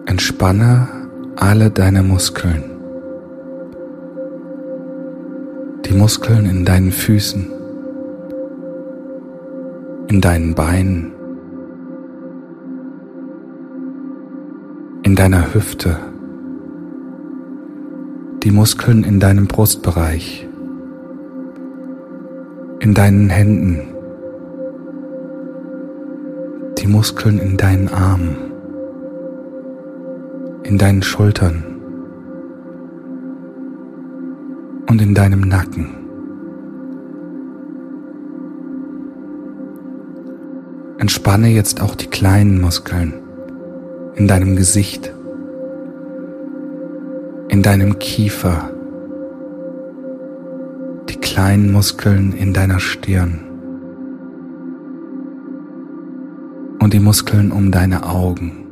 Entspanne alle deine Muskeln. Die Muskeln in deinen Füßen, in deinen Beinen, in deiner Hüfte, die Muskeln in deinem Brustbereich, in deinen Händen, die Muskeln in deinen Armen, in deinen Schultern und in deinem Nacken. Entspanne jetzt auch die kleinen Muskeln in deinem Gesicht, in deinem Kiefer, die kleinen Muskeln in deiner Stirn und die Muskeln um deine Augen.